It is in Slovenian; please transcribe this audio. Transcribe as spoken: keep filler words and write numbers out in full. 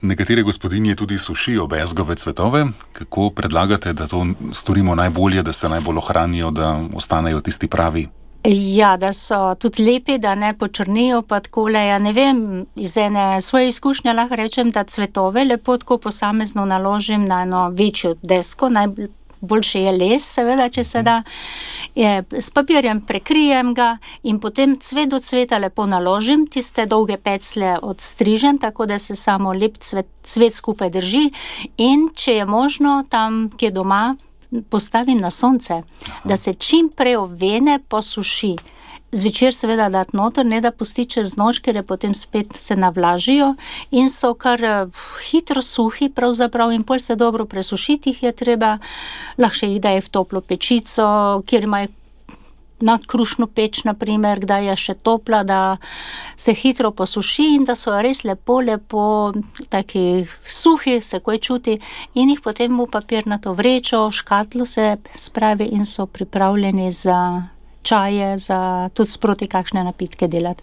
Nekatere gospodinje tudi sušijo bezgove cvetove. Kako predlagate, da to storimo najbolje, da se najbolj ohranijo, da ostanejo tisti pravi? Ja, da so tudi lepi, da ne počrnijo pa takole. Ja ne vem, iz ene svoje izkušnje lahko rečem, da cvetove lepo tako posamezno naložim na eno večjo desko, najboljše je les, seveda, če se da. Je, s papirjem prekrijem ga in potem cvet do cveta lepo naložim, tiste dolge peclje odstrižem, tako da se samo lep cvet, cvet skupaj drži in če je možno tam, kje doma, postavim na sonce, Aha. da se čim prej ovene, posuši. Zvečer seveda dati noter, ne da pusti čez noč, ker je potem spet se navlažijo in so kar hitro suhi pravzaprav in pol se dobro presušiti jih je treba, lahko jih daje v toplo pečico, kjer imajo na krušno peč, na primer, kdaj je še topla, da se hitro posuši in da so res lepo, lepo taki suhi, se kaj čuti in jih potem v papirnato vrečo, v škatlo se spravi in so pripravljeni za čaje, za tudi sproti kakšne napitke delati.